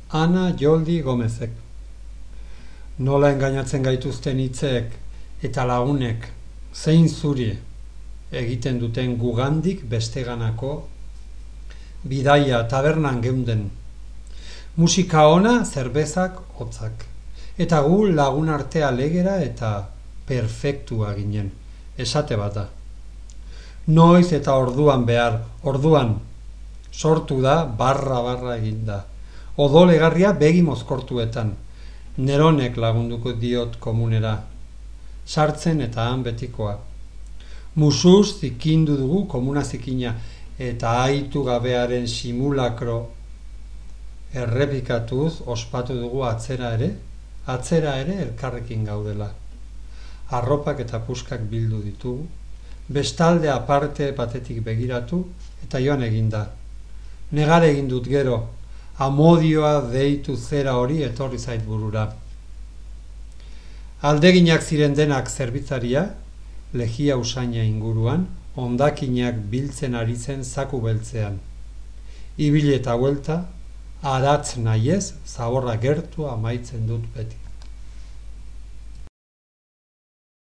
Ana Joldi Gomezek. Nola engainatzen gaituzten hitzek eta lagunek zein zuri egiten duten gugandik besteganako bidaia tabernan geunden. Musika ona, zerbezak, hotzak. Eta gu lagun artea legera eta perfektua ginen. Esate bat da. Noiz eta orduan behar, orduan sortu da, barra eginda. Odolegarria begi mozkortuetan. Neronek lagunduko diot komunera. Sartzen eta han betikoa. Musuz zikindu dugu komuna zikina eta aitu gabearen simulakro errepikatuz ospatu dugu atzera ere elkarrekin gaudela. Arropak eta puskak bildu ditugu, bestalde aparte batetik begiratu eta joan eginda. Negar egin dut gero, amodioa deitu zera hori etorri zait burura. Aldeginak ziren denak zerbitzaria, lehia usaina inguruan, hondakinak biltzen ari zen zaku beltzean. Ibili eta buelta, aratz nahiez, zaborra gertu amaitzen dut beti.